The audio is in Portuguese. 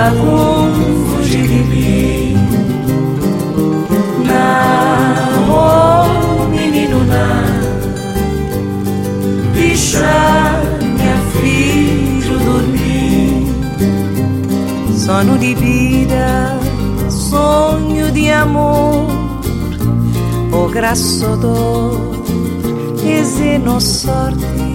como fugir de mim. Não, oh menino, não, deixa minha filho dormir. Sono di vida, sogno di amor, o grasso d'or e seno sorte